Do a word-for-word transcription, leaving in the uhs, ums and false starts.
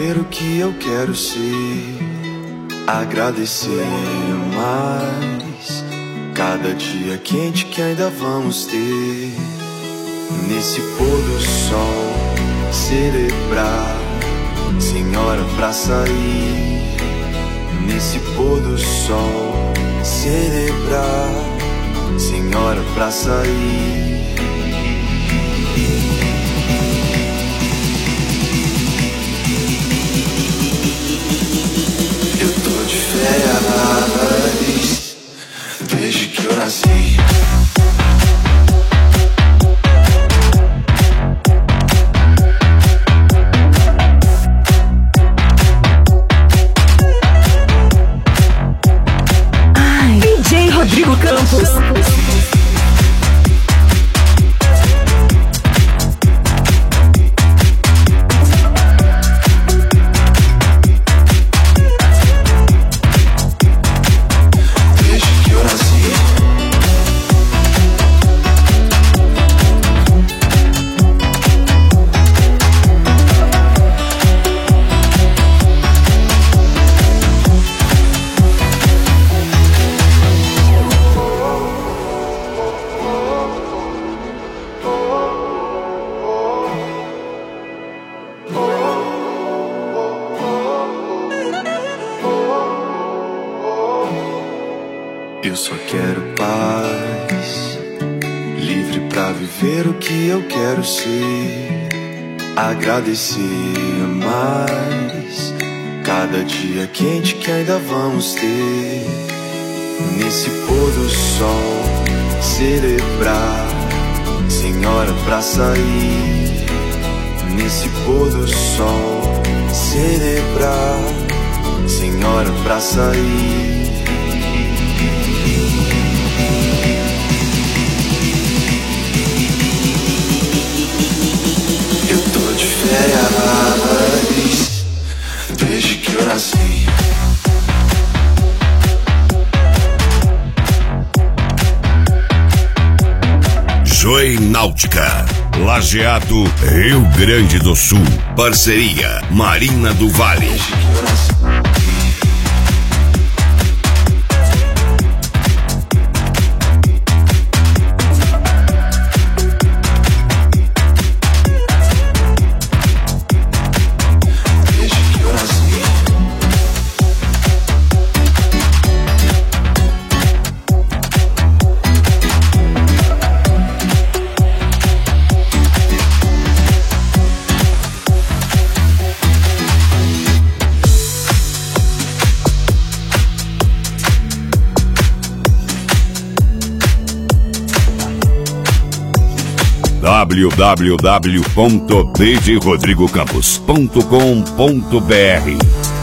viver o que eu quero ser. Agradecer mais cada dia quente que ainda vamos ter. Nesse pôr do sol, celebrar, sem hora pra sair. Nesse pôr do sol, celebrar, sem hora pra sair. Eu tô de férias desde que eu nasci. D J Rodrigo Campos. Eu só quero paz, livre pra viver o que eu quero ser. Agradecer mais cada dia quente que ainda vamos ter. Nesse pôr do sol, celebrar, sem hora pra sair. Nesse pôr do sol, celebrar, sem hora pra sair. Férias desde que eu nasci. Joy Náutica, Lajeado, Rio Grande do Sul. Parceria Marina do Vale. Desde que eu nasci. w w w ponto d j rodrigo campos ponto com ponto b r